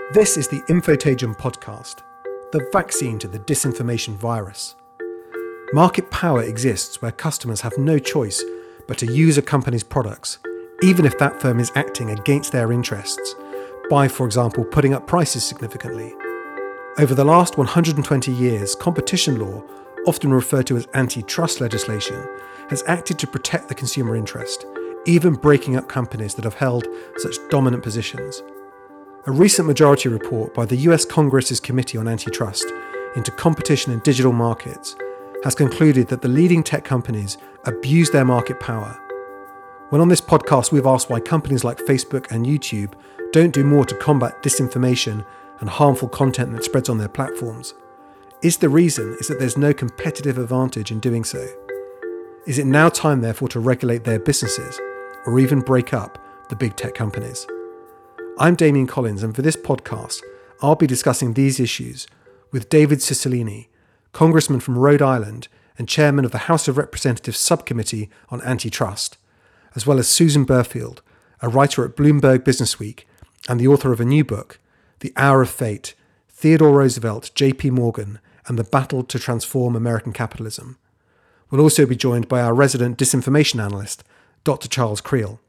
This is the Infotagium podcast, the vaccine to the disinformation virus. Market power exists where customers have no choice but to use a company's products, even if that firm is acting against their interests, by, for example, putting up prices significantly. Over the last 120 years, competition law, often referred to as antitrust legislation, has acted to protect the consumer interest, even breaking up companies that have held such dominant positions. A recent majority report by the US Congress's Committee on Antitrust into Competition in Digital Markets has concluded that the leading tech companies abuse their market power. When on this podcast we've asked why companies like Facebook and YouTube don't do more to combat disinformation and harmful content that spreads on their platforms, is the reason that there's no competitive advantage in doing so? Is it now time therefore to regulate their businesses or even break up the big tech companies? I'm Damien Collins, and for this podcast, I'll be discussing these issues with David Cicilline, Congressman from Rhode Island and Chairman of the House of Representatives Subcommittee on Antitrust, as well as Susan Burfield, a writer at Bloomberg Businessweek and the author of a new book, The Hour of Fate, Theodore Roosevelt, J.P. Morgan, and the Battle to Transform American Capitalism. We'll also be joined by our resident disinformation analyst, Dr. Charles Creel.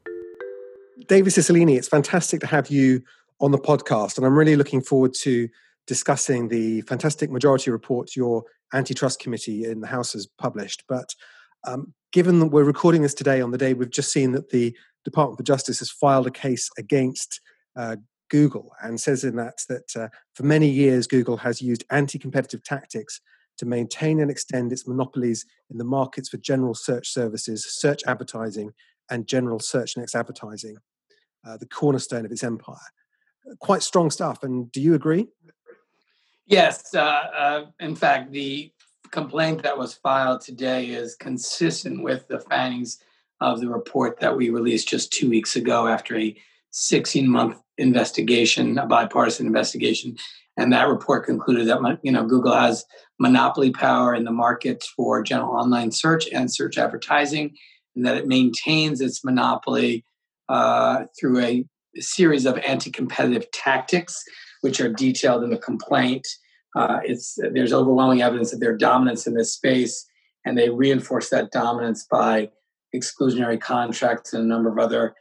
David Cicilline, it's fantastic to have you on the podcast, and I'm really looking forward to discussing the fantastic majority report your antitrust committee in the House has published. But given that we're recording this today on the day we've just seen that the Department of Justice has filed a case against Google and says in that for many years Google has used anti-competitive tactics to maintain and extend its monopolies in the markets for general search services, search advertising, and general search next advertising, the cornerstone of its empire. Quite strong stuff. And do you agree? Yes. In fact, the complaint that was filed today is consistent with the findings of the report that we released just 2 weeks ago after a 16-month investigation, a bipartisan investigation. And that report concluded that Google has monopoly power in the markets for general online search and search advertising, and that it maintains its monopoly through a series of anti-competitive tactics, which are detailed in the complaint. There's overwhelming evidence of their dominance in this space, and they reinforce that dominance by exclusionary contracts and a number of other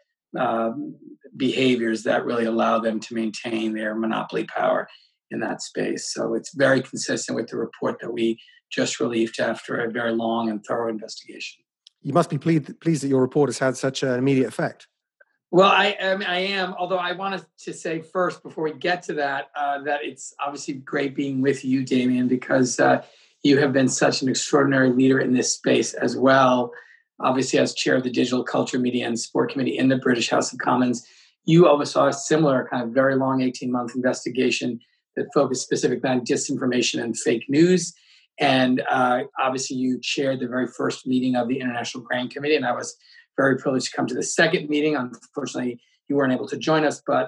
behaviors that really allow them to maintain their monopoly power in that space. So it's very consistent with the report that we just released after a very long and thorough investigation. You must be pleased that your report has had such an immediate effect. Well, I am, although I wanted to say first, before we get to that, that it's obviously great being with you, Damien, because you have been such an extraordinary leader in this space as well. Obviously, as chair of the Digital Culture, Media and Sport Committee in the British House of Commons, you oversaw a similar kind of very long 18-month investigation that focused specifically on disinformation and fake news. And obviously, you chaired the very first meeting of the International Grand Committee, and I was very privileged to come to the second meeting. Unfortunately, you weren't able to join us, but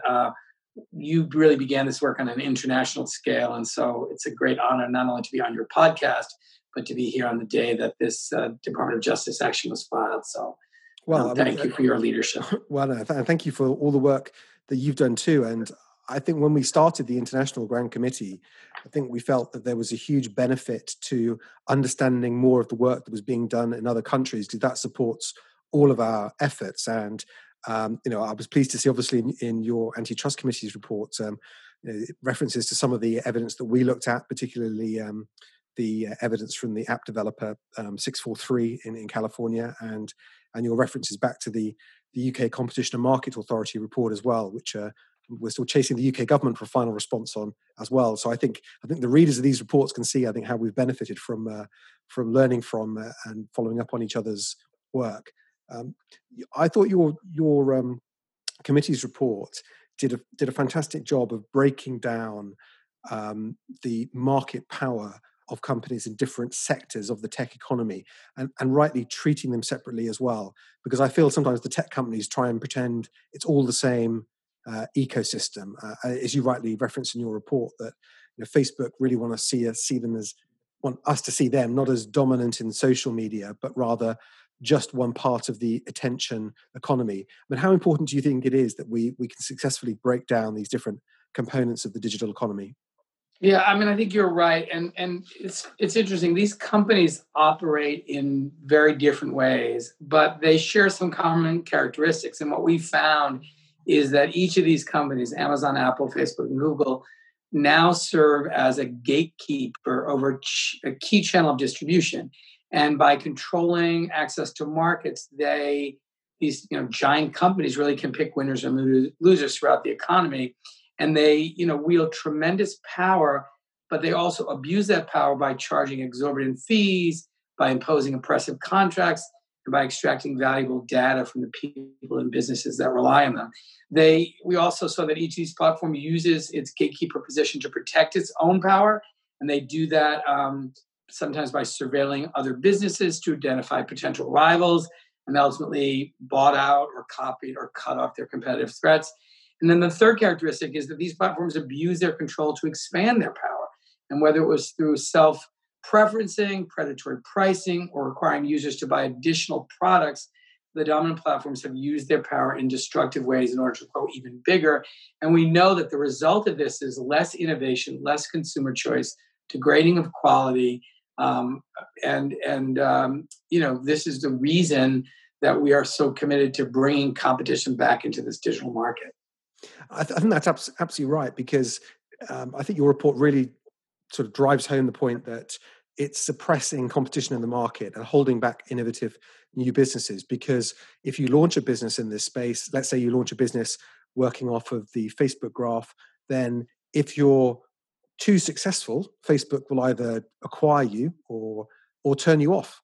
you really began this work on an international scale. And so it's a great honor not only to be on your podcast, but to be here on the day that this Department of Justice action was filed. So thank you for your leadership. Well, thank you for all the work that you've done too. And I think when we started the International Grand Committee, I think we felt that there was a huge benefit to understanding more of the work that was being done in other countries, because that supports all of our efforts. And I was pleased to see, obviously, in your antitrust committee's report, references to some of the evidence that we looked at, particularly the evidence from the app developer 643 in California, and your references back to the UK Competition and Market Authority report as well, which we're still chasing the UK government for a final response on as well. So I think the readers of these reports can see, I think, how we've benefited from learning from and following up on each other's work. I thought your committee's report did a fantastic job of breaking down the market power of companies in different sectors of the tech economy, and rightly treating them separately as well. Because I feel sometimes the tech companies try and pretend it's all the same ecosystem, as you rightly referenced in your report, that Facebook really want us to see them not as dominant in social media, but rather just one part of the attention economy. But how important do you think it is that we can successfully break down these different components of the digital economy. Yeah, I mean, I think you're right, and it's interesting. These companies operate in very different ways, but they share some common characteristics. And what we found is that each of these companies, Amazon, Apple, Facebook, and Google, now serve as a gatekeeper over a key channel of distribution. And by controlling access to markets, these giant companies really can pick winners and losers throughout the economy, and they wield tremendous power, but they also abuse that power by charging exorbitant fees, by imposing oppressive contracts, and by extracting valuable data from the people and businesses that rely on them. We also saw that each of these platforms uses its gatekeeper position to protect its own power, and they do that sometimes by surveilling other businesses to identify potential rivals, and ultimately bought out or copied or cut off their competitive threats. And then the third characteristic is that these platforms abuse their control to expand their power. And whether it was through self-preferencing, predatory pricing, or requiring users to buy additional products, the dominant platforms have used their power in destructive ways in order to grow even bigger. And we know that the result of this is less innovation, less consumer choice, degrading of quality. This is the reason that we are so committed to bringing competition back into this digital market. I think that's absolutely right, because I think your report really sort of drives home the point that it's suppressing competition in the market and holding back innovative new businesses. Because if you launch a business in this space, let's say you launch a business working off of the Facebook graph, then if you're too successful, Facebook will either acquire you or turn you off,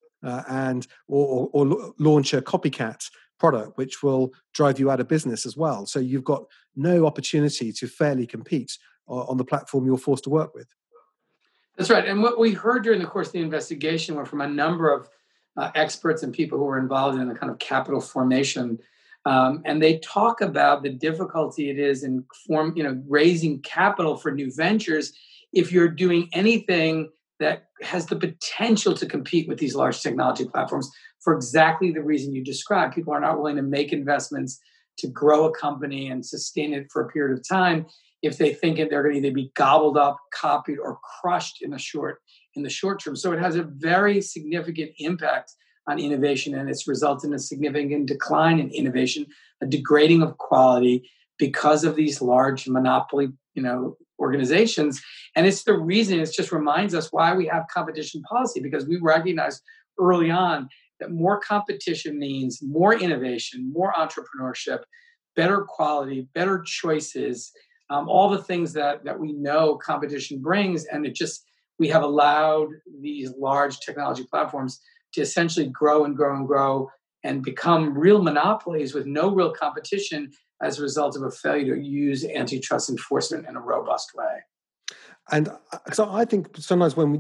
or launch a copycat product, which will drive you out of business as well. So you've got no opportunity to fairly compete on the platform you're forced to work with. That's right. And what we heard during the course of the investigation were from a number of experts and people who were involved in the kind of capital formation. And they talk about the difficulty it is in raising capital for new ventures if you're doing anything that has the potential to compete with these large technology platforms for exactly the reason you described. People are not willing to make investments to grow a company and sustain it for a period of time if they think they're going to either be gobbled up, copied, or crushed in the short term. So it has a very significant impact on innovation, and it's resulted in a significant decline in innovation, a degrading of quality because of these large monopoly, organizations. And it's the reason, it just reminds us why we have competition policy, because we recognized early on that more competition means more innovation, more entrepreneurship, better quality, better choices, all the things that we know competition brings. And we have allowed these large technology platforms to essentially grow and grow and grow and become real monopolies with no real competition as a result of a failure to use antitrust enforcement in a robust way. And so I think sometimes when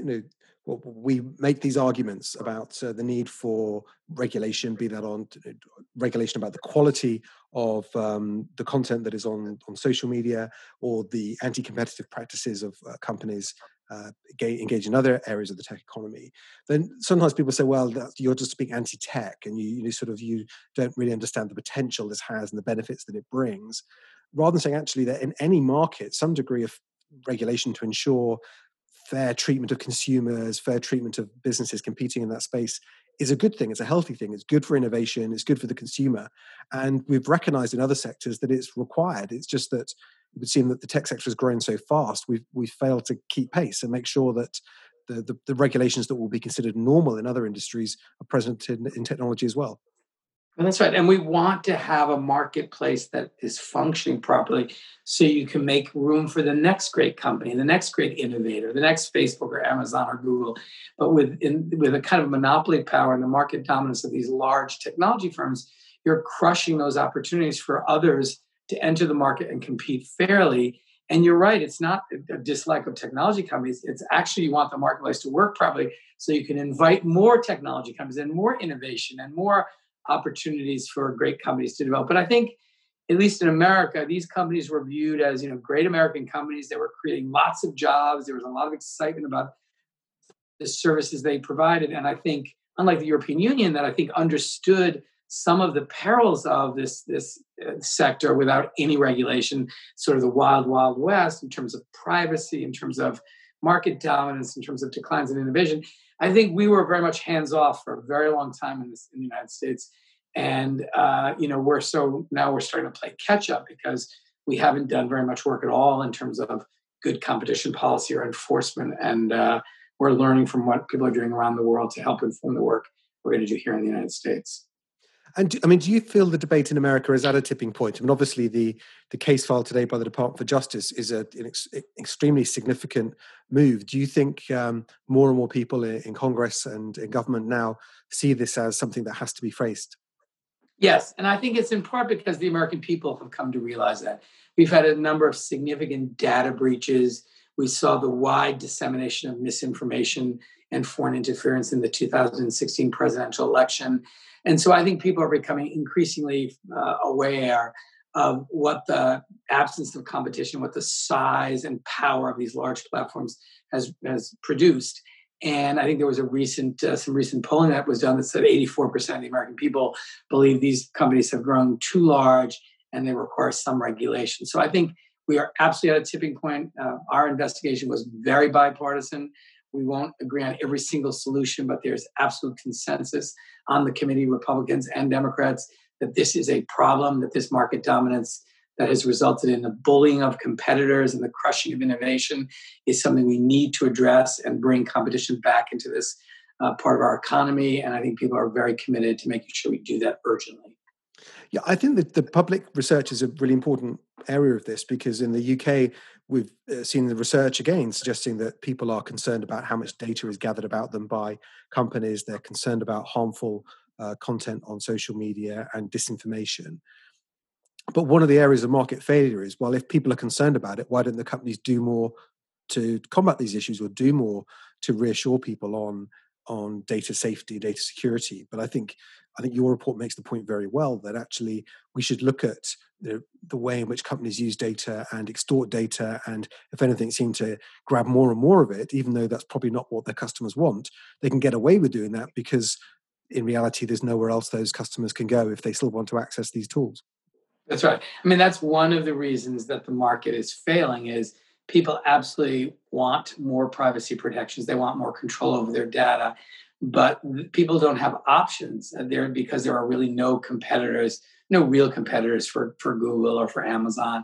we make these arguments about the need for regulation, be that on regulation about the quality of the content that is on social media, or the anti-competitive practices of companies engage in other areas of the tech economy, then sometimes people say, well, you're just being anti-tech, and you don't really understand the potential this has and the benefits that it brings, rather than saying actually that in any market, some degree of regulation to ensure fair treatment of consumers, fair treatment of businesses competing in that space is a good thing. It's a healthy thing. It's good for innovation. It's good for the consumer. And we've recognized in other sectors that it's required. It's just that it would seem that the tech sector has grown so fast, we've failed to keep pace and make sure that the regulations that will be considered normal in other industries are present in technology as well. And that's right. And we want to have a marketplace that is functioning properly so you can make room for the next great company, the next great innovator, the next Facebook or Amazon or Google. But with a kind of monopoly power and the market dominance of these large technology firms, you're crushing those opportunities for others to enter the market and compete fairly. And you're right, it's not a dislike of technology companies. It's actually you want the marketplace to work properly so you can invite more technology companies and more innovation and more opportunities for great companies to develop. But I think, at least in America, these companies were viewed as great American companies. They were creating lots of jobs. There was a lot of excitement about the services they provided. And I think, unlike the European Union, that I think understood some of the perils of this sector without any regulation, sort of the wild, wild west in terms of privacy, in terms of market dominance, in terms of declines in innovation. I think we were very much hands off for a very long time in the United States. And, we're starting to play catch up because we haven't done very much work at all in terms of good competition policy or enforcement. And we're learning from what people are doing around the world to help inform the work we're going to do here in the United States. And do you feel the debate in America is at a tipping point? I mean, obviously the case filed today by the Department for Justice is an extremely significant move. Do you think more and more people in Congress and in government now see this as something that has to be faced? Yes, and I think it's in part because the American people have come to realize that. We've had a number of significant data breaches. We saw the wide dissemination of misinformation and foreign interference in the 2016 presidential election. And so I think people are becoming increasingly aware of what the absence of competition, what the size and power of these large platforms has produced. And I think there was some recent polling that was done that said 84% of the American people believe these companies have grown too large and they require some regulation. So I think we are absolutely at a tipping point. Our investigation was very bipartisan. We won't agree on every single solution, but there's absolute consensus on the committee, Republicans and Democrats, that this is a problem, that this market dominance that has resulted in the bullying of competitors and the crushing of innovation is something we need to address and bring competition back into this part of our economy. And I think people are very committed to making sure we do that urgently. Yeah, I think that the public research is a really important area of this, because in the UK, we've seen the research again suggesting that people are concerned about how much data is gathered about them by companies. They're concerned about harmful content on social media and disinformation. But one of the areas of market failure is, well, if people are concerned about it, why don't the companies do more to combat these issues or do more to reassure people on data safety, data security? But I think your report makes the point very well that actually we should look at the way in which companies use data and extort data, and if anything, seem to grab more and more of it, even though that's probably not what their customers want. They can get away with doing that because in reality, there's nowhere else those customers can go if they still want to access these tools. That's right. I mean, that's one of the reasons that the market is failing is people absolutely want more privacy protections. They want more control over their data, but people don't have options there because there are really no real competitors for Google or for Amazon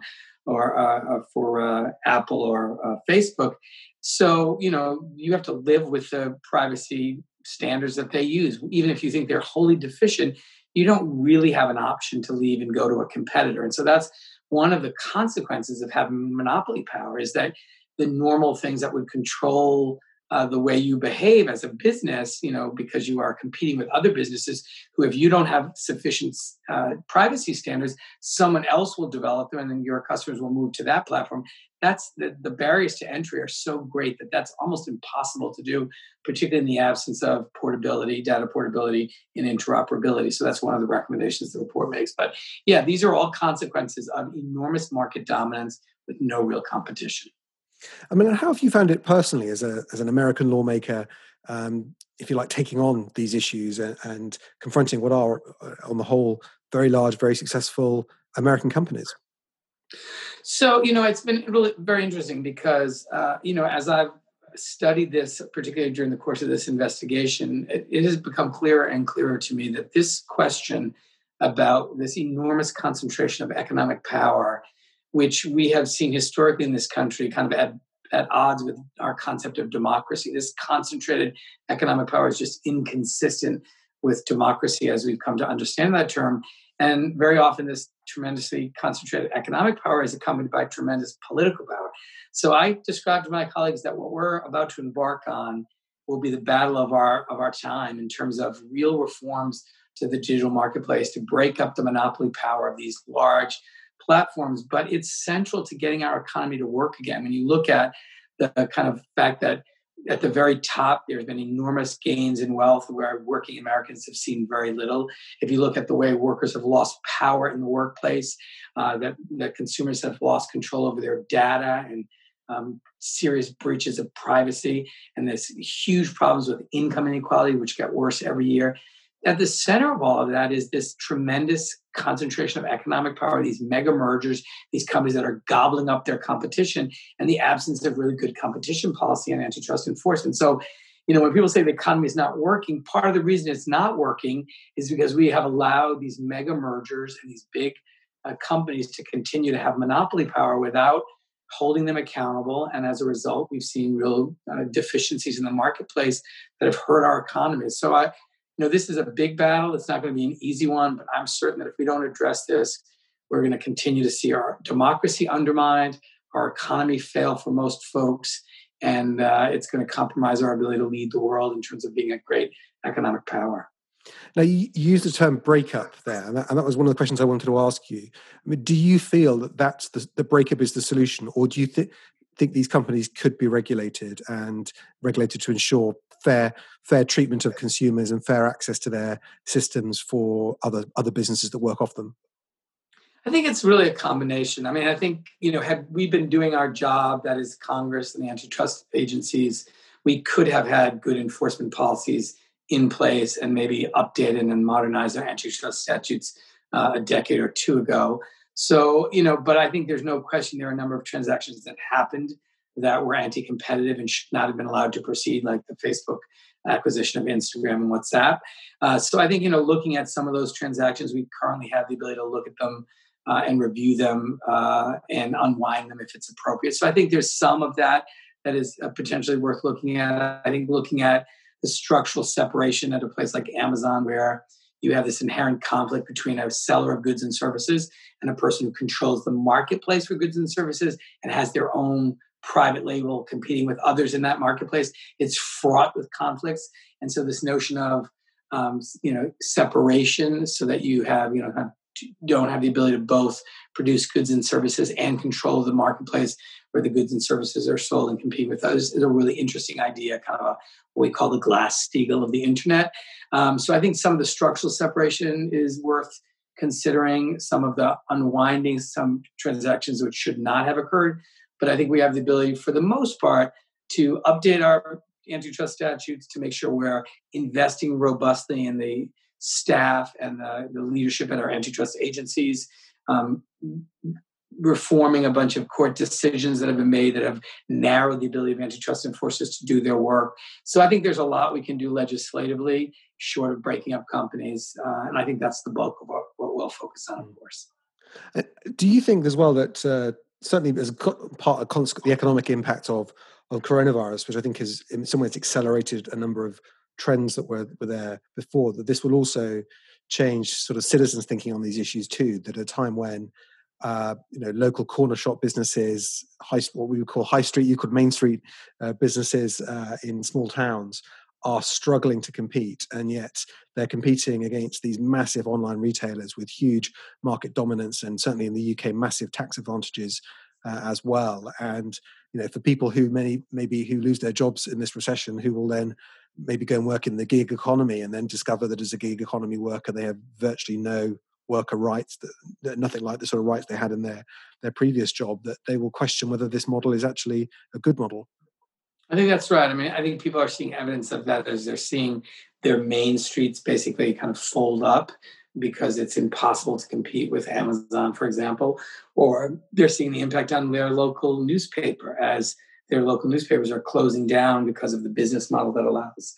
or for Apple or Facebook. So, you have to live with the privacy standards that they use. Even if you think they're wholly deficient, you don't really have an option to leave and go to a competitor. And so that's one of the consequences of having monopoly power, is that the normal things that would control the way you behave as a business, because you are competing with other businesses who, if you don't have sufficient privacy standards, someone else will develop them and then your customers will move to that platform. That's the barriers to entry are so great that that's almost impossible to do, particularly in the absence of portability, data portability, and interoperability. So that's one of the recommendations the report makes. But yeah, these are all consequences of enormous market dominance with no real competition. I mean, how have you found it personally as an American lawmaker, if you like, taking on these issues and confronting what are, on the whole, very large, very successful American companies? So, it's been really very interesting because, as I've studied this, particularly during the course of this investigation, it has become clearer and clearer to me that this question about this enormous concentration of economic power, which we have seen historically in this country kind of at odds with our concept of democracy. This concentrated economic power is just inconsistent with democracy as we've come to understand that term. And very often this tremendously concentrated economic power is accompanied by tremendous political power. So I described to my colleagues that what we're about to embark on will be the battle of our time in terms of real reforms to the digital marketplace to break up the monopoly power of these large platforms. But it's central to getting our economy to work again. When you look at the kind of fact that at the very top, there's been enormous gains in wealth where working Americans have seen very little. If you look at the way workers have lost power in the workplace, that consumers have lost control over their data and serious breaches of privacy, and there's huge problems with income inequality, which get worse every year. at the center of all of that is this tremendous concentration of economic power, these mega mergers, these companies that are gobbling up their competition, and the absence of really good competition policy and antitrust enforcement. So, when people say the economy is not working, part of the reason it's not working is because we have allowed these mega mergers and these big companies to continue to have monopoly power without holding them accountable. And as a result, we've seen real deficiencies in the marketplace that have hurt our economy. So this is a big battle. It's not going to be an easy one, but I'm certain that if we don't address this, we're going to continue to see our democracy undermined, our economy fail for most folks, and it's going to compromise our ability to lead the world in terms of being a great economic power. Now, you used the term breakup there, and that was one of the questions I wanted to ask you. I mean, do you feel that that's the breakup is the solution, or do you think these companies could be regulated to ensure fair treatment of consumers and fair access to their systems for other businesses that work off them? I think it's really a combination. I mean, I think, had we been doing our job, that is Congress and the antitrust agencies, we could have had good enforcement policies in place and maybe updated and modernized our antitrust statutes a decade or two ago. So, but I think there's no question there are a number of transactions that happened that were anti-competitive and should not have been allowed to proceed, like the Facebook acquisition of Instagram and WhatsApp. So I think, looking at some of those transactions, we currently have the ability to look at them and review them and unwind them if it's appropriate. So I think there's some of that is potentially worth looking at. I think looking at the structural separation at a place like Amazon, where you have this inherent conflict between a seller of goods and services and a person who controls the marketplace for goods and services and has their own private label competing with others in that marketplace. It's fraught with conflicts. And so this notion of, separation so that you have, don't have the ability to both produce goods and services and control the marketplace where the goods and services are sold and compete with others is a really interesting idea, kind of what we call the Glass-Steagall of the internet. So I think some of the structural separation is worth considering, some of the unwinding, some transactions which should not have occurred. But I think we have the ability, for the most part, to update our antitrust statutes to make sure we're investing robustly in the staff and the leadership at our antitrust agencies, reforming a bunch of court decisions that have been made that have narrowed the ability of antitrust enforcers to do their work. So I think there's a lot we can do legislatively, short of breaking up companies. And I think that's the bulk of what we'll focus on, of course. Do you think as well that certainly as part of the economic impact of coronavirus, which I think has in some ways accelerated a number of trends that were there before, that this will also change sort of citizens thinking on these issues too, that at a time when local corner shop businesses, what we would call high street, you could Main Street businesses in small towns are struggling to compete, and yet they're competing against these massive online retailers with huge market dominance, and certainly in the UK, massive tax advantages as well. And for people who who lose their jobs in this recession, who will then maybe go and work in the gig economy and then discover that as a gig economy worker they have virtually no worker rights, that nothing like the sort of rights they had in their previous job, that they will question whether this model is actually a good model. I think that's right. I mean, I think people are seeing evidence of that as they're seeing their main streets basically kind of fold up because it's impossible to compete with Amazon, for example, or they're seeing the impact on their local newspaper as their local newspapers are closing down because of the business model that allows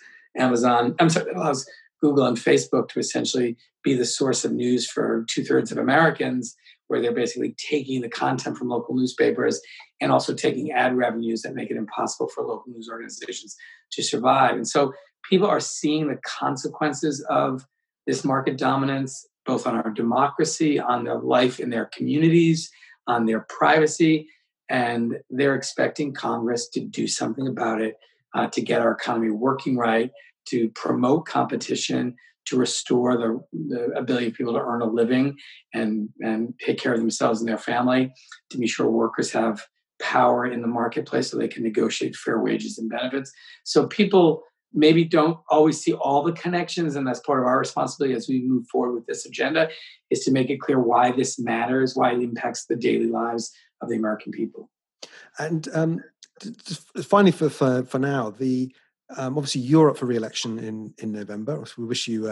Google and Facebook to essentially be the source of news for 2/3 of Americans, where they're basically taking the content from local newspapers and also taking ad revenues that make it impossible for local news organizations to survive. And so people are seeing the consequences of this market dominance, both on our democracy, on their life in their communities, on their privacy, and they're expecting Congress to do something about it, to get our economy working right, to promote competition, to restore the ability of people to earn a living and take care of themselves and their family, to be sure workers have power in the marketplace so they can negotiate fair wages and benefits. So people maybe don't always see all the connections, and that's part of our responsibility as we move forward with this agenda, is to make it clear why this matters, why it impacts the daily lives of the American people. And finally, for now, obviously you're up for re-election in November. So we wish you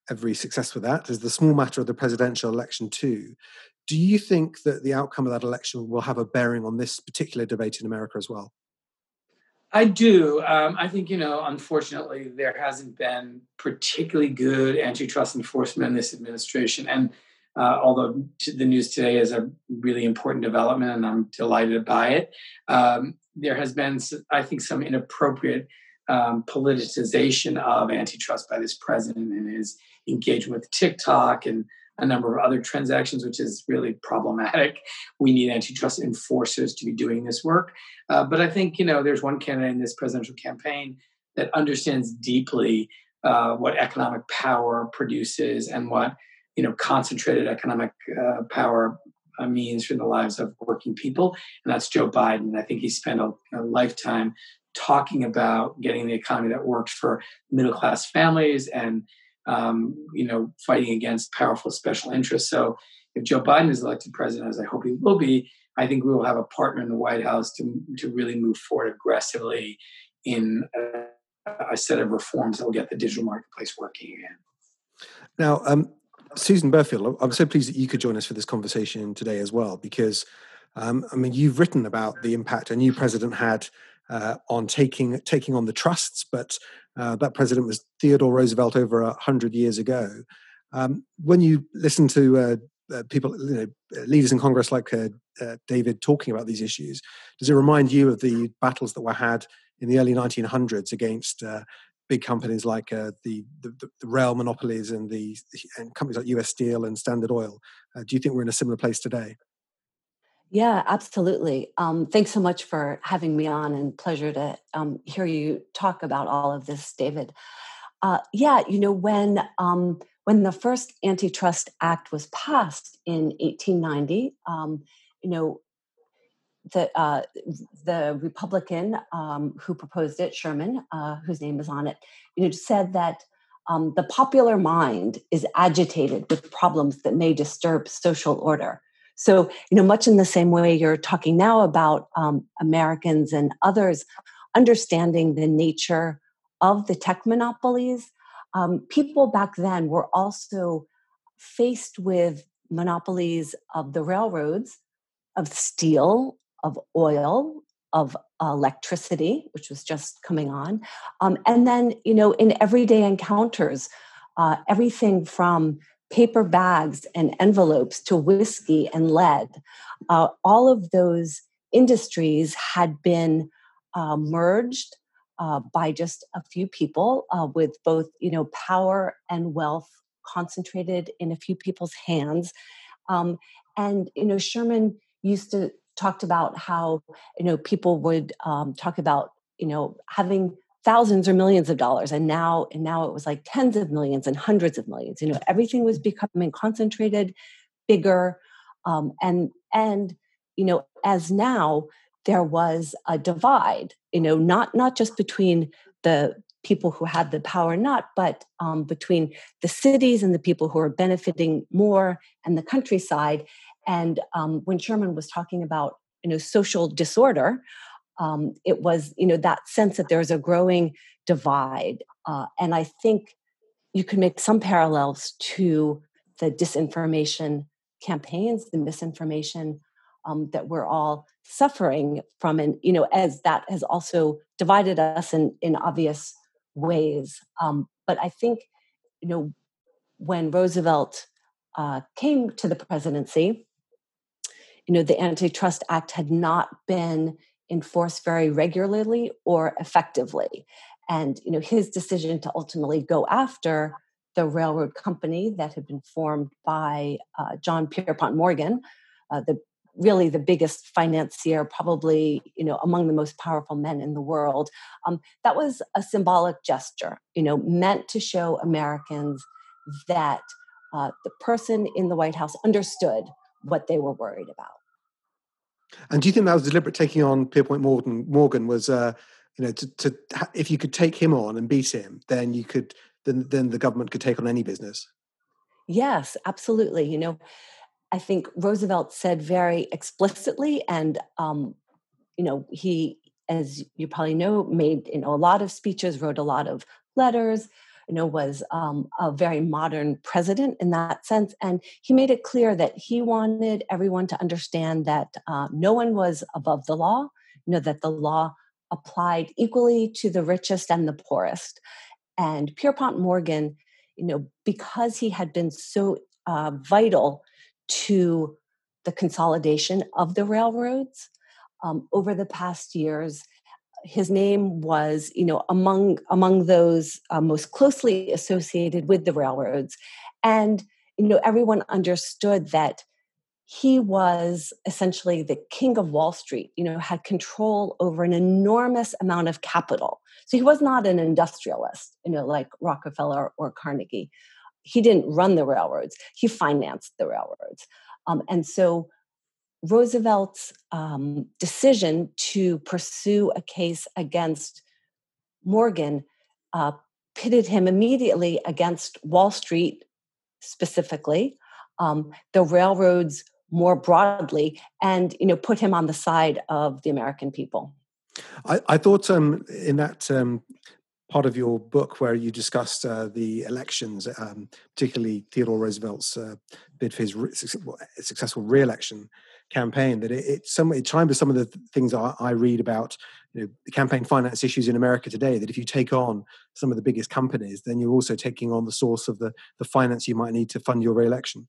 every success with that. There's the small matter of the presidential election too. Do you think that the outcome of that election will have a bearing on this particular debate in America as well? I do. I think, unfortunately, there hasn't been particularly good antitrust enforcement in this administration. And although the news today is a really important development and I'm delighted by it, there has been, I think, some inappropriate politicization of antitrust by this president and his engagement with TikTok and a number of other transactions, which is really problematic. We need antitrust enforcers to be doing this work. But I think, there's one candidate in this presidential campaign that understands deeply what economic power produces and what, concentrated economic power means for the lives of working people. And that's Joe Biden. I think he spent a lifetime talking about getting the economy that works for middle-class families and fighting against powerful special interests. So if Joe Biden is elected president, as I hope he will be, I think we will have a partner in the White House to really move forward aggressively in a set of reforms that will get the digital marketplace working again. Now, Susan Burfield, I'm so pleased that you could join us for this conversation today as well, because, you've written about the impact a new president had on taking on the trusts, but that president was Theodore Roosevelt over 100 years ago. When you listen to people, leaders in Congress like David talking about these issues, does it remind you of the battles that were had in the early 1900s against big companies like the rail monopolies and companies like US Steel and Standard Oil? Do you think we're in a similar place today? Yeah, absolutely. Thanks so much for having me on, and pleasure to hear you talk about all of this, David. When the first Antitrust Act was passed in 1890, the Republican who proposed it, Sherman, whose name is on it, said that the popular mind is agitated with problems that may disturb social order. So, much in the same way you're talking now about Americans and others understanding the nature of the tech monopolies, people back then were also faced with monopolies of the railroads, of steel, of oil, of electricity, which was just coming on. And then, in everyday encounters, everything from paper bags and envelopes to whiskey and lead, all of those industries had been merged by just a few people with both, power and wealth concentrated in a few people's hands. Sherman used to talked about how, people would talk about, having thousands or millions of dollars. And now it was like tens of millions and hundreds of millions. Everything was becoming concentrated, bigger. As now there was a divide, not just between the people who had the power, but between the cities and the people who are benefiting more and the countryside. And when Sherman was talking about, social disorder, it was, that sense that there's a growing divide. And I think you can make some parallels to the disinformation campaigns, the misinformation that we're all suffering from. And, as that has also divided us in obvious ways. But I think, when Roosevelt came to the presidency, the Antitrust Act had not been enforced very regularly or effectively. And, his decision to ultimately go after the railroad company that had been formed by John Pierpont Morgan, really the biggest financier, probably, among the most powerful men in the world. That was a symbolic gesture, meant to show Americans that the person in the White House understood what they were worried about. And do you think that was deliberate, taking on Pierpont Morgan was, if you could take him on and beat him, then then the government could take on any business? Yes, absolutely. I think Roosevelt said very explicitly, and he, as you probably know, made a lot of speeches, wrote a lot of letters, was a very modern president in that sense. And he made it clear that he wanted everyone to understand that no one was above the law, that the law applied equally to the richest and the poorest. And Pierpont Morgan, because he had been so vital to the consolidation of the railroads over the past years, his name was, among those most closely associated with the railroads. And, everyone understood that he was essentially the king of Wall Street, had control over an enormous amount of capital. So he was not an industrialist, like Rockefeller or Carnegie. He didn't run the railroads. He financed the railroads. And so Roosevelt's decision to pursue a case against Morgan pitted him immediately against Wall Street specifically, the railroads more broadly, and put him on the side of the American people. I thought in that part of your book where you discussed the elections, particularly Theodore Roosevelt's bid for his successful re-election campaign, that it chimed with some of the things I read about the campaign finance issues in America today, that if you take on some of the biggest companies, then you're also taking on the source of the finance you might need to fund your re-election.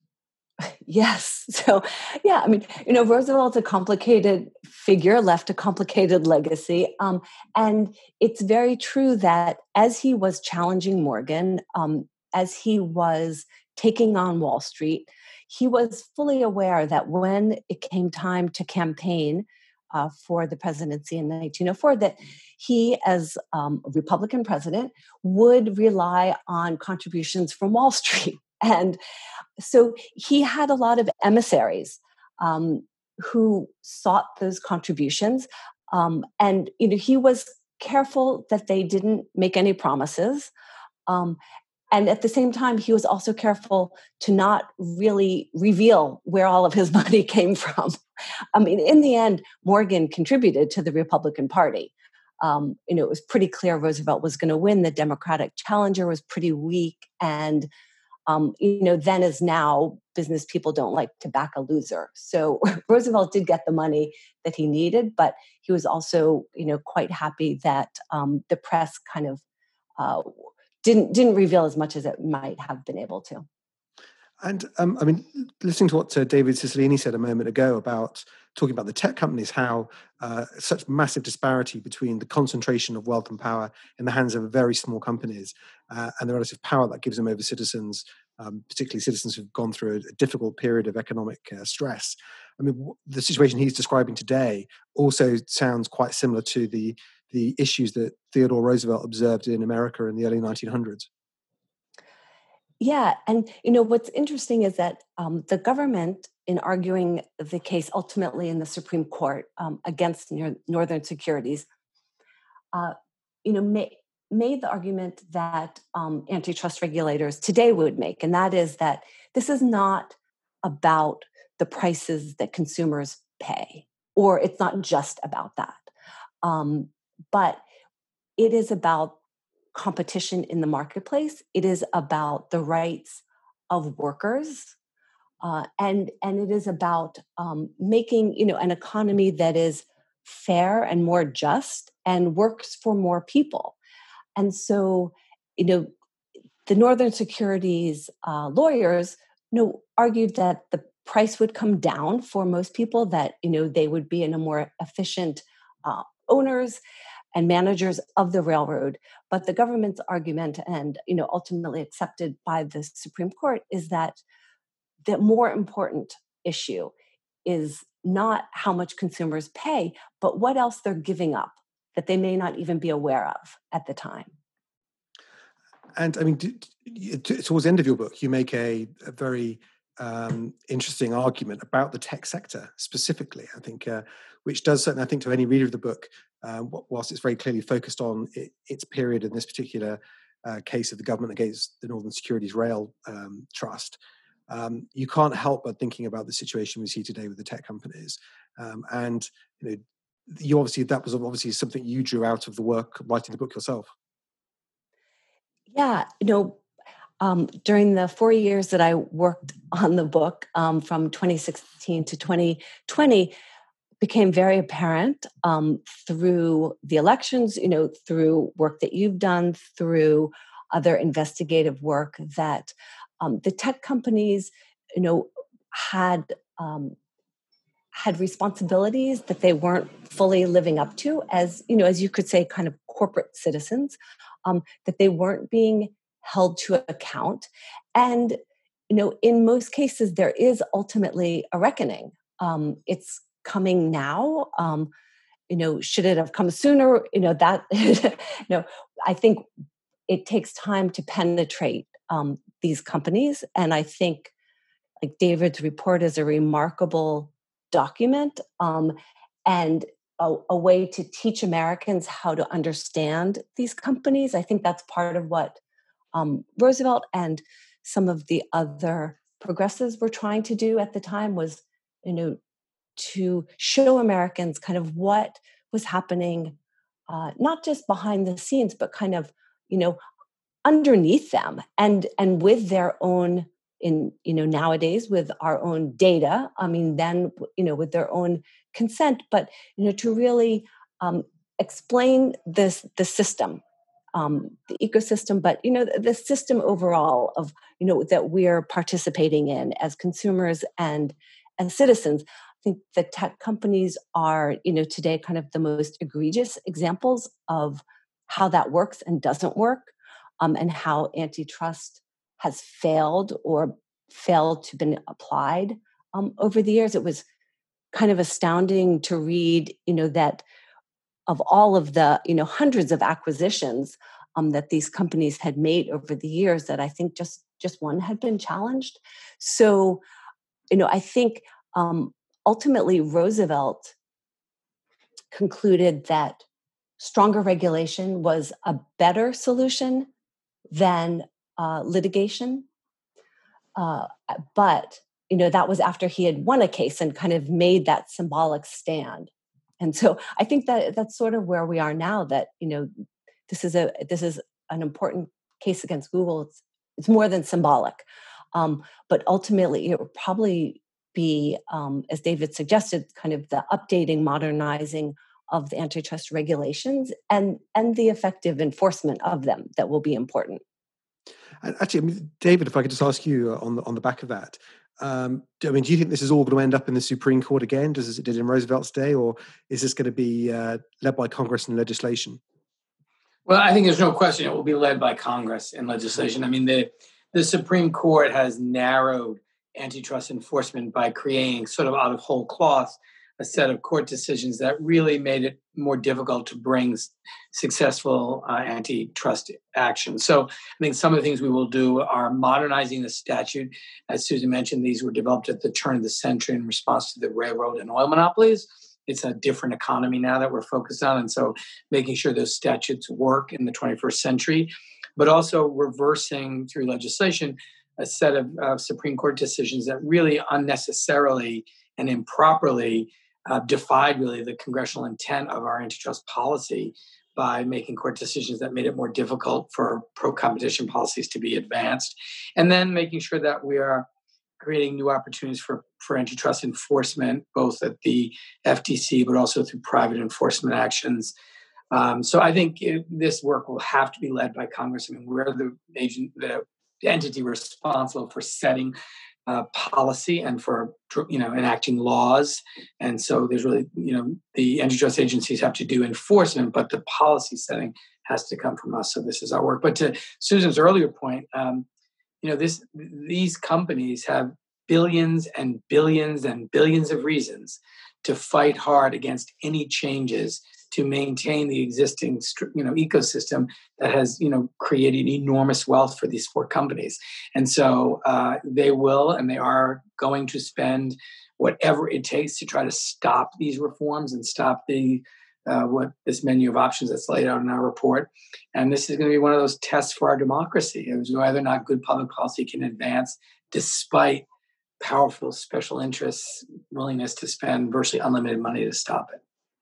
Yes. So, yeah, Roosevelt's a complicated figure, left a complicated legacy. And it's very true that as he was challenging Morgan, as he was taking on Wall Street, he was fully aware that when it came time to campaign for the presidency in 1904, that he, as a Republican president, would rely on contributions from Wall Street. And so he had a lot of emissaries who sought those contributions. And he was careful that they didn't make any promises. And at the same time, he was also careful to not really reveal where all of his money came from. In the end, Morgan contributed to the Republican Party. It was pretty clear Roosevelt was going to win. The Democratic challenger was pretty weak. And then as now, business people don't like to back a loser. So Roosevelt did get the money that he needed, but he was also, quite happy that the press kind of didn't reveal as much as it might have been able to. And listening to what David Cicilline said a moment ago about talking about the tech companies, how such massive disparity between the concentration of wealth and power in the hands of very small companies and the relative power that gives them over citizens, particularly citizens who've gone through a difficult period of economic stress. The situation he's describing today also sounds quite similar to the issues that Theodore Roosevelt observed in America in the early 1900s. Yeah. And, what's interesting is that the government, in arguing the case ultimately in the Supreme Court against Northern Securities, made the argument that antitrust regulators today would make. And that is that this is not about the prices that consumers pay, or it's not just about that. But it is about competition in the marketplace. It is about the rights of workers. And it is about making, an economy that is fair and more just and works for more people. And so, the Northern Securities lawyers, argued that the price would come down for most people, that, they would be in a more efficient owners and managers of the railroad. But the government's argument, and ultimately accepted by the Supreme Court, is that the more important issue is not how much consumers pay, but what else they're giving up that they may not even be aware of at the time. And towards the end of your book, you make a very interesting argument about the tech sector specifically, I think, which does certainly, I think, to any reader of the book, whilst it's very clearly focused on its period in this particular case of the government against the Northern Securities Rail Trust, you can't help but thinking about the situation we see today with the tech companies. And that was obviously something you drew out of the work writing the book yourself. Yeah, during the 4 years that I worked on the book, from 2016 to 2020, became very apparent through the elections, through work that you've done, through other investigative work, that the tech companies, you know, had had responsibilities that they weren't fully living up to, as you could say, kind of corporate citizens, that they weren't being held to account. And in most cases there is ultimately a reckoning. It's coming now. Should it have come sooner? That I think it takes time to penetrate these companies. And I think, like, David's report is a remarkable document, and a way to teach Americans how to understand these companies. I think that's part of what Roosevelt and some of the other progressives were trying to do at the time, was, to show Americans kind of what was happening, not just behind the scenes, but kind of, underneath them, and with their own, nowadays with our own data. I mean, then, with their own consent, but, to really explain the system, the ecosystem, but, the system overall of, that we're participating in as consumers and citizens. I think the tech companies are, today kind of the most egregious examples of how that works and doesn't work, and how antitrust has failed or failed to been applied over the years. It was kind of astounding to read, that of all of the, hundreds of acquisitions that these companies had made over the years, that I think just one had been challenged. So, I think ultimately Roosevelt concluded that stronger regulation was a better solution than litigation. But, that was after he had won a case and kind of made that symbolic stand. And so I think that that's sort of where we are now, that, this is an important case against Google. It's more than symbolic. But ultimately it would probably be, as David suggested, kind of the updating, modernizing of the antitrust regulations and the effective enforcement of them that will be important. Actually, I mean, David, if I could just ask you on the back of that, do you think this is all going to end up in the Supreme Court again, just as it did in Roosevelt's day, or is this going to be led by Congress and legislation? Well, I think there's no question it will be led by Congress and legislation. I mean, the Supreme Court has narrowed antitrust enforcement by creating, sort of out of whole cloth, a set of court decisions that really made it more difficult to bring successful antitrust action. So I think some of the things we will do are modernizing the statute. As Susan mentioned, these were developed at the turn of the century in response to the railroad and oil monopolies. It's a different economy now that we're focused on. And so making sure those statutes work in the 21st century, but also reversing through legislation a set of Supreme Court decisions that really unnecessarily and improperly defied really the congressional intent of our antitrust policy by making court decisions that made it more difficult for pro-competition policies to be advanced. And then making sure that we are creating new opportunities for antitrust enforcement, both at the FTC, but also through private enforcement actions. So I think this work will have to be led by Congress. I mean, we're the entity responsible for setting policy and for enacting laws, and so there's really the antitrust agencies have to do enforcement, but the policy setting has to come from us. So this is our work. But to Susan's earlier point, these companies have billions and billions and billions of reasons to fight hard against any changes to maintain the existing ecosystem that has created enormous wealth for these four companies. And so they will, and they are going to spend whatever it takes to try to stop these reforms and stop what this menu of options that's laid out in our report. And this is going to be one of those tests for our democracy. It was whether or not good public policy can advance despite powerful special interests' willingness to spend virtually unlimited money to stop it.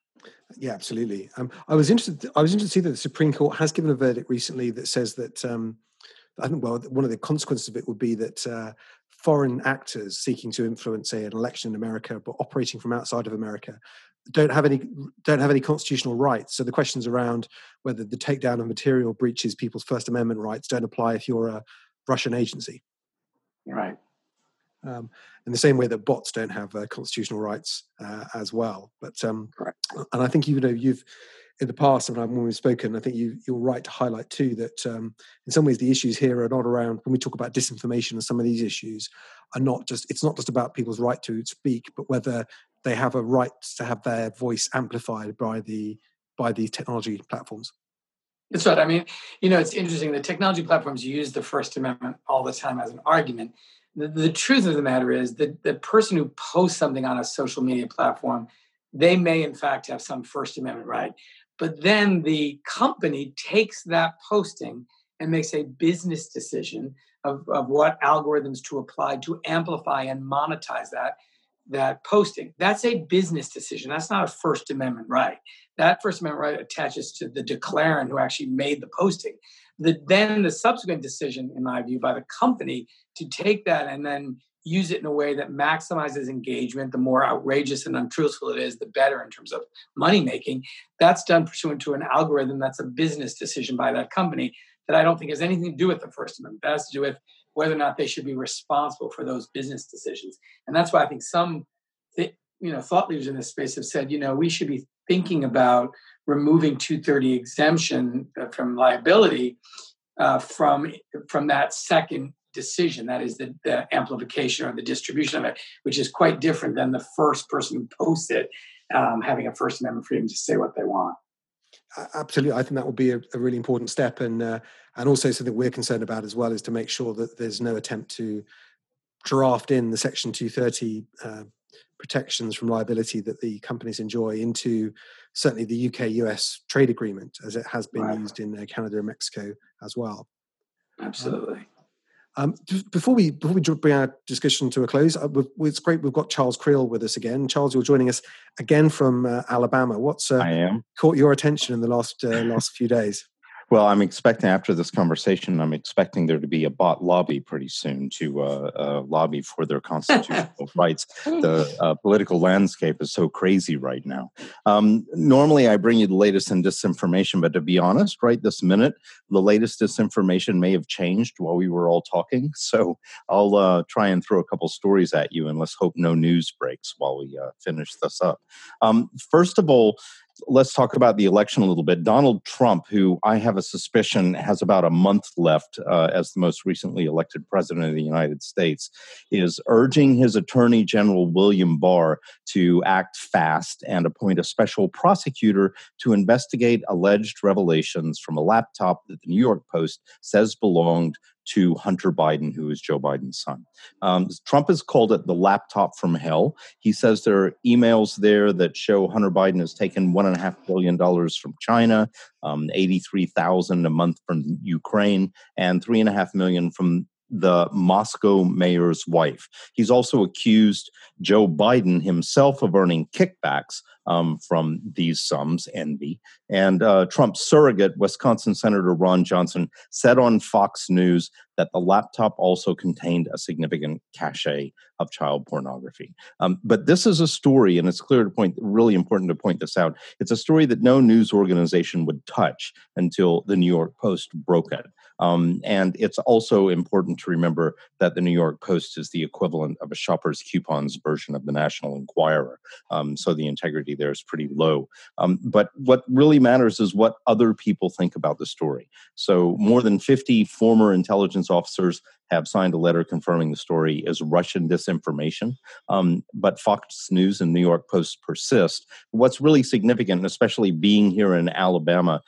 Yeah, absolutely. I was interested. I was interested to see that the Supreme Court has given a verdict recently that says that I think, well, one of the consequences of it would be that foreign actors seeking to influence, say, an election in America, but operating from outside of America, don't have any constitutional rights. So the questions around whether the takedown of material breaches people's First Amendment rights don't apply if you're a Russian agency. Right. In the same way that bots don't have constitutional rights as well. But Correct. And I think you've in the past, and when we've spoken, I think you're right to highlight too that in some ways the issues here are not around, when we talk about disinformation and some of these issues are not just, it's not just about people's right to speak, but whether they have a right to have their voice amplified by the technology platforms. That's right. I mean, it's interesting. The technology platforms use the First Amendment all the time as an argument. The truth of the matter is that the person who posts something on a social media platform, they may in fact have some First Amendment right. But then the company takes that posting and makes a business decision of what algorithms to apply to amplify and monetize that posting. That's a business decision. That's not a First Amendment right. That First Amendment right attaches to the declarant who actually made the posting. Then the subsequent decision, in my view, by the company to take that and then use it in a way that maximizes engagement, the more outrageous and untruthful it is, the better in terms of money making. That's done pursuant to an algorithm. That's a business decision by that company that I don't think has anything to do with the First Amendment. That has to do with whether or not they should be responsible for those business decisions. And that's why I think some thought leaders in this space have said, we should be thinking about removing 230 exemption from liability from that second decision, that is the amplification or the distribution of it, which is quite different than the first person who posts it having a First Amendment freedom to say what they want. Absolutely, I think that will be a really important step, and also something we're concerned about as well is to make sure that there's no attempt to draft in the Section 230 protections from liability that the companies enjoy into certainly the UK-US trade agreement, as it has been used in Canada and Mexico as well. Absolutely. Before we bring our discussion to a close, it's great we've got Charles Creel with us again. Charles, you're joining us again from Alabama. What's caught your attention in the last few days? Well, I'm expecting after this conversation, there to be a bot lobby pretty soon to lobby for their constitutional rights. The political landscape is so crazy right now. Normally, I bring you the latest in disinformation, but to be honest, right this minute, the latest disinformation may have changed while we were all talking. So I'll try and throw a couple stories at you, and let's hope no news breaks while we finish this up. First of all, let's talk about the election a little bit. Donald Trump, who I have a suspicion has about a month left as the most recently elected president of the United States, is urging his Attorney General William Barr to act fast and appoint a special prosecutor to investigate alleged revelations from a laptop that the New York Post says belonged to Hunter Biden, who is Joe Biden's son. Trump has called it the laptop from hell. He says there are emails there that show Hunter Biden has taken $1.5 billion from China, 83,000 a month from Ukraine, and $3.5 million from the Moscow mayor's wife. He's also accused Joe Biden himself of earning kickbacks from these sums, envy. And Trump's surrogate, Wisconsin Senator Ron Johnson, said on Fox News that the laptop also contained a significant cache of child pornography. But this is a story, and it's really important to point this out. It's a story that no news organization would touch until the New York Post broke it. And it's also important to remember that the New York Post is the equivalent of a Shopper's Coupons version of the National Enquirer. So the integrity there is pretty low. But what really matters is what other people think about the story. So more than 50 former intelligence officers have signed a letter confirming the story is Russian disinformation. But Fox News and New York Post persist. What's really significant, especially being here in Alabama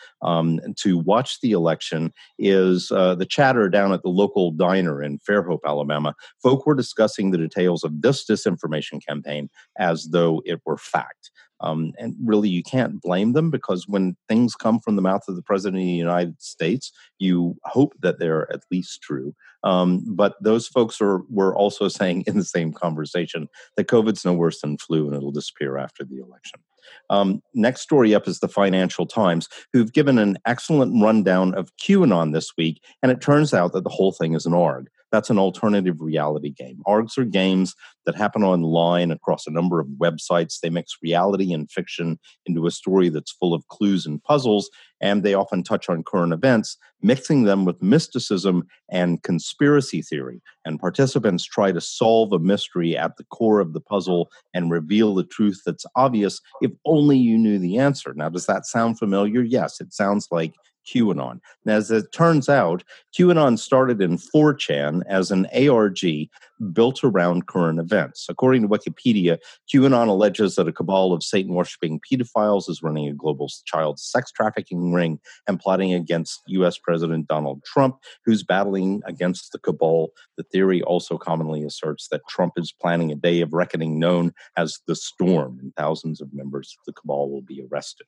to watch the election, is the chatter down at the local diner in Fairhope, Alabama. Folk were discussing the details of this disinformation campaign as though it were fact. And really, you can't blame them, because when things come from the mouth of the President of the United States, you hope that they're at least true. But those folks were also saying in the same conversation that COVID's no worse than flu and it'll disappear after the election. Next story up is the Financial Times, who've given an excellent rundown of QAnon this week, and it turns out that the whole thing is an ARG. That's an alternative reality game. ARGs are games that happen online across a number of websites. They mix reality and fiction into a story that's full of clues and puzzles, and they often touch on current events, mixing them with mysticism and conspiracy theory. And participants try to solve a mystery at the core of the puzzle and reveal the truth that's obvious if only you knew the answer. Now, does that sound familiar? Yes, it sounds like QAnon. Now, as it turns out, QAnon started in 4chan as an ARG built around current events. According to Wikipedia, QAnon alleges that a cabal of Satan-worshipping pedophiles is running a global child sex trafficking ring and plotting against U.S. President Donald Trump, who's battling against the cabal. The theory also commonly asserts that Trump is planning a day of reckoning known as the Storm, and thousands of members of the cabal will be arrested.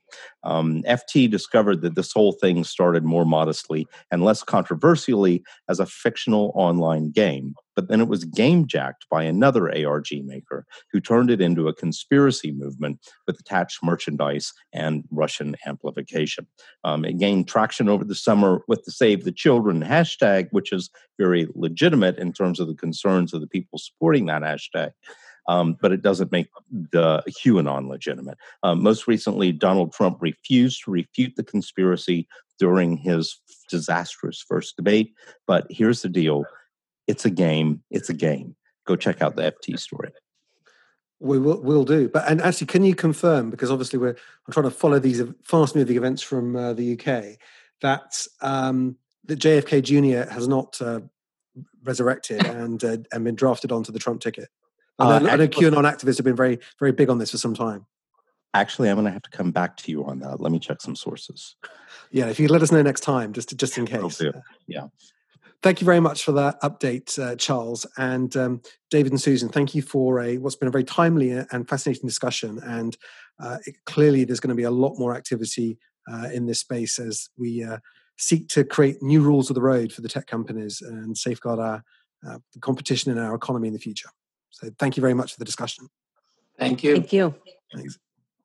FT discovered that this whole thing started more modestly and less controversially as a fictional online game, but then it was game-jacked by another ARG maker who turned it into a conspiracy movement with attached merchandise and Russian amplification. It gained traction over the summer with the Save the Children hashtag, which is very legitimate in terms of the concerns of the people supporting that hashtag. But it doesn't make the QAnon legitimate. Most recently, Donald Trump refused to refute the conspiracy during his disastrous first debate. But here's the deal. It's a game. It's a game. Go check out the FT story. We'll do. But and actually, can you confirm, because obviously I'm trying to follow these fast-moving events from the UK, that that JFK Jr. has not resurrected and been drafted onto the Trump ticket? I know QAnon activists have been very, very big on this for some time. Actually, I'm going to have to come back to you on that. Let me check some sources. Yeah, if you could let us know next time, just in case. Yeah. Thank you very much for that update, Charles. And David and Susan, thank you for what's been a very timely and fascinating discussion. And clearly there's going to be a lot more activity in this space as we seek to create new rules of the road for the tech companies and safeguard our competition in our economy in the future. So thank you very much for the discussion. Thank you. Thank you. Thanks.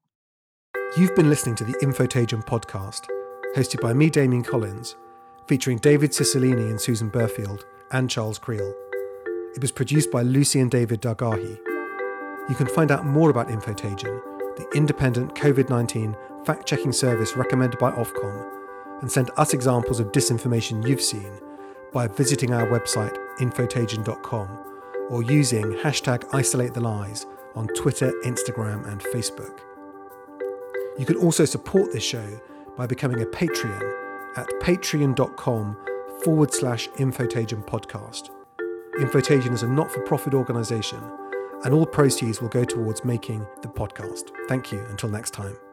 You've been listening to the Infotagium podcast, hosted by me, Damien Collins, featuring David Cicilline and Susan Burfield and Charles Creel. It was produced by Lucy and David Dargahi. You can find out more about Infotagium, the independent COVID-19 fact-checking service recommended by Ofcom, and send us examples of disinformation you've seen by visiting our website infotagium.com or using #IsolateTheLies on Twitter, Instagram, and Facebook. You can also support this show by becoming a Patreon at patreon.com/Infotagium podcast. Infotagium is a not-for-profit organisation, and all proceeds will go towards making the podcast. Thank you. Until next time.